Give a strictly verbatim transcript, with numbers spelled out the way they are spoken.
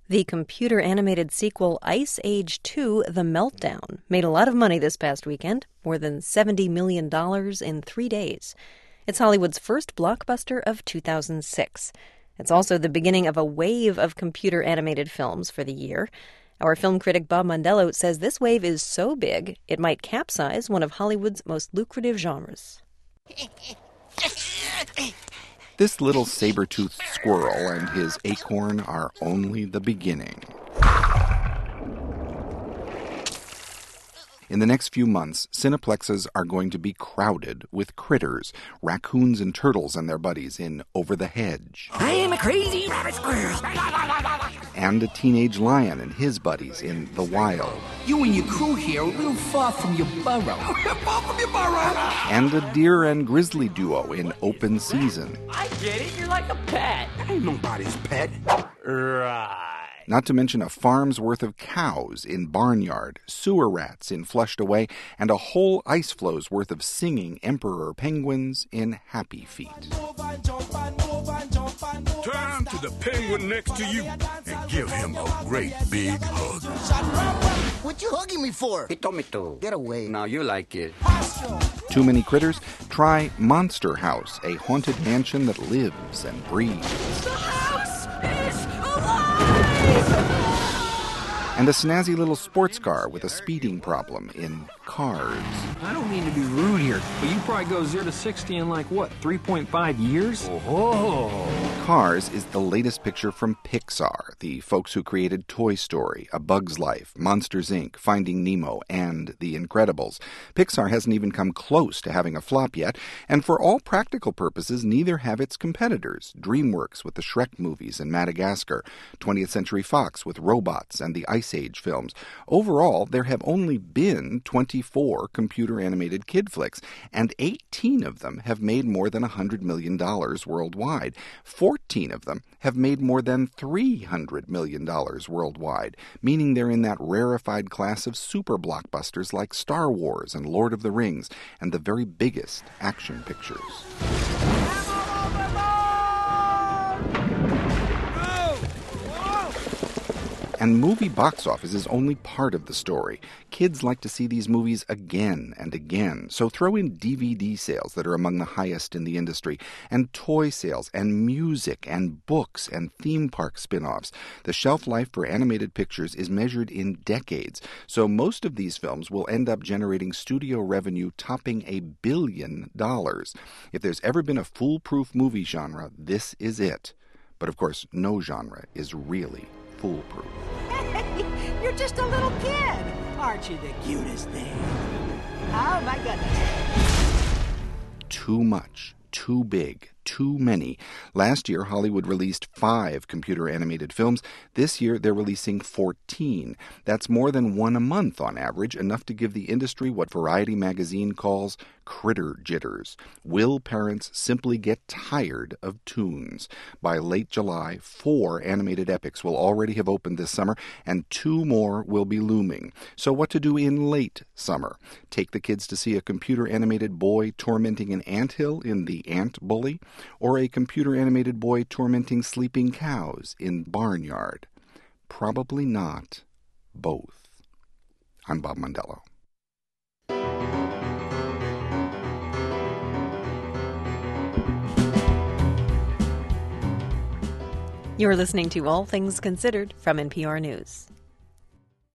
The computer-animated sequel Ice Age two: The Meltdown made a lot of money this past weekend, more than seventy million dollars in three days. It's Hollywood's first blockbuster of two thousand six. It's also the beginning of a wave of computer-animated films for the year. Our film critic Bob Mondello says this wave is so big, it might capsize one of Hollywood's most lucrative genres. This little saber-toothed squirrel and his acorn are only the beginning. In the next few months, Cineplexes are going to be crowded with critters, raccoons and turtles and their buddies in Over the Hedge. I am a crazy rabbit squirrel. And a teenage lion and his buddies in The Wild. You and your crew here are a little far from your burrow. Far from your burrow. And a deer and grizzly duo in Open Season. I get it. You're like a pet. I ain't nobody's pet. Right. Not to mention a farm's worth of cows in Barnyard, sewer rats in Flushed Away, and a whole ice flow's worth of singing emperor penguins in Happy Feet. Turn to the penguin next to you and give him a great big hug. What you hugging me for? He told me to. Get away. Now you like it. Too many critters? Try Monster House, a haunted mansion that lives and breathes. The house is alive! And a snazzy little sports car with a speeding problem in Cars. I don't mean to be rude here, but you probably go zero to sixty in like, what, three point five years? Oh. Cars is the latest picture from Pixar, the folks who created Toy Story, A Bug's Life, Monsters, Incorporated, Finding Nemo, and The Incredibles. Pixar hasn't even come close to having a flop yet, and for all practical purposes, neither have its competitors. DreamWorks with the Shrek movies and Madagascar, twentieth Century Fox with Robots and the Ice Age films. Overall, there have only been twenty-four computer-animated kid flicks, and eighteen of them have made more than one hundred million dollars worldwide. fourteen of them have made more than three hundred million dollars worldwide, meaning they're in that rarefied class of super blockbusters like Star Wars and Lord of the Rings, and the very biggest action pictures. And movie box office is only part of the story. Kids like to see these movies again and again, so throw in D V D sales that are among the highest in the industry, and toy sales, and music, and books, and theme park spin-offs. The shelf life for animated pictures is measured in decades, so most of these films will end up generating studio revenue topping a billion dollars. If there's ever been a foolproof movie genre, this is it. But of course, no genre is really foolproof. Hey, you're just a little kid. Aren't you the cutest thing? Oh, my goodness. Too much, too big, too many. Last year, Hollywood released five computer-animated films. This year, they're releasing fourteen. That's more than one a month on average, enough to give the industry what Variety magazine calls critter jitters. Will parents simply get tired of toons? By late July, four animated epics will already have opened this summer, and two more will be looming. So what to do in late summer? Take the kids to see a computer-animated boy tormenting an anthill in The Ant Bully, or a computer-animated boy tormenting sleeping cows in Barnyard? Probably not both. I'm Bob Mondello. You're listening to All Things Considered from N P R News.